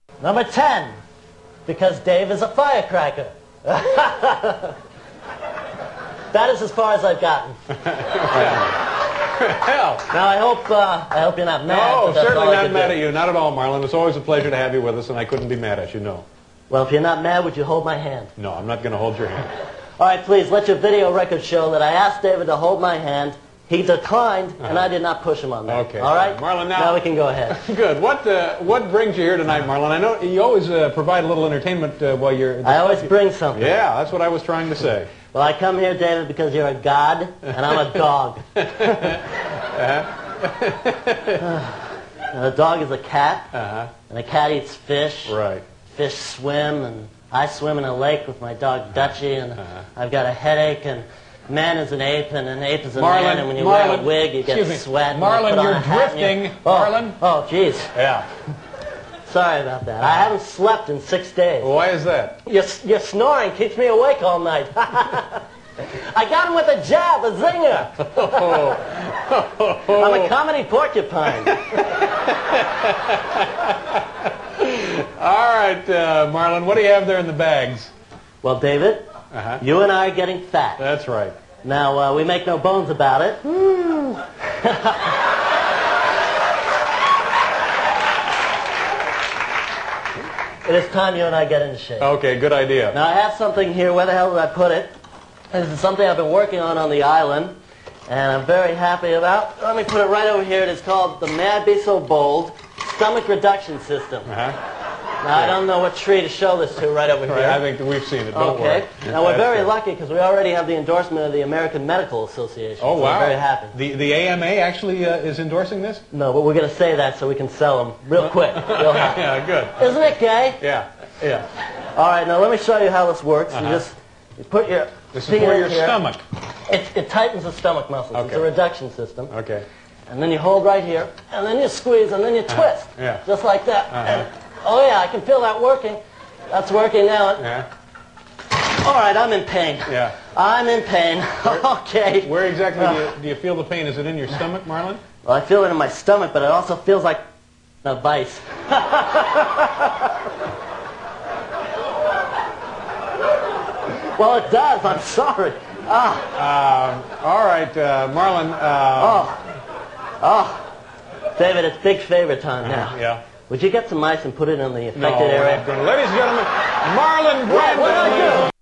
Number 10, because Dave is a firecracker. That is as far as I've gotten. Hell. Now I hope you're not mad. No, but that's certainly all I not could mad do. at you. Not at all, Marlon. It's always a pleasure to have you with us, and I couldn't be mad at you, no. Well, if you're not mad, would you hold my hand? No, I'm not going to hold your hand. All right, please, let your video record show that I asked David to hold my hand. He declined, and I did not push him on that. Okay. All right? Marlon, now we can go ahead. Good. What brings you here tonight, Marlon? I know you always provide a little entertainment while you're... I always bring something. Yeah, that's what I was trying to say. Well, I come here, David, because you're a god, and I'm a dog. A dog is a cat, and a cat eats fish. Right. Fish swim, and I swim in a lake with my dog Dutchie, and I've got a headache, and man is an ape, and an ape is a man, and when you wear a wig, you get sweat. Marlon, you're drifting. Marlon? Oh, jeez. Yeah. Sorry about that. I haven't slept in 6 days. Why is that? Your snoring keeps me awake all night. I got him with a jab, a zinger. I'm a comedy porcupine. All right, Marlon, what do you have there in the bags? Well, David, you and I are getting fat. That's right. Now, we make no bones about it. It is time you and I get into shape. Okay, good idea. Now, I have something here. Where the hell did I put it? This is something I've been working on the island, and I'm very happy about. Let me put it right over here. It is called the May I Be So Bold Stomach Reduction System. Now, I don't know what tree to show this to right over here. I think that we've seen it. Don't worry. Okay. Now, we're very lucky because we already have the endorsement of the American Medical Association. Oh, so wow. we're very happy. The AMA actually is endorsing this? No, but we're going to say that so we can sell them real quick. Real hot. Yeah, good. Isn't it gay? Yeah, yeah. All right, now let me show you how this works. You put your This is for your stomach. It tightens the stomach muscles. Okay. It's a reduction system. Okay. And then you hold right here, and then you squeeze, and then you twist. Yeah. Just like that. And, oh, yeah, I can feel that working. That's working now. Yeah. All right, I'm in pain. Yeah. I'm in pain. Okay. Where exactly do you feel the pain? Is it in your stomach, Marlon? Well, I feel it in my stomach, but it also feels like a vice. Well, it does. I'm sorry. All right, Marlon. David, it's big favor time now. Yeah. Would you get some ice and put it in the affected area? Ladies and gentlemen, Marlon Brando.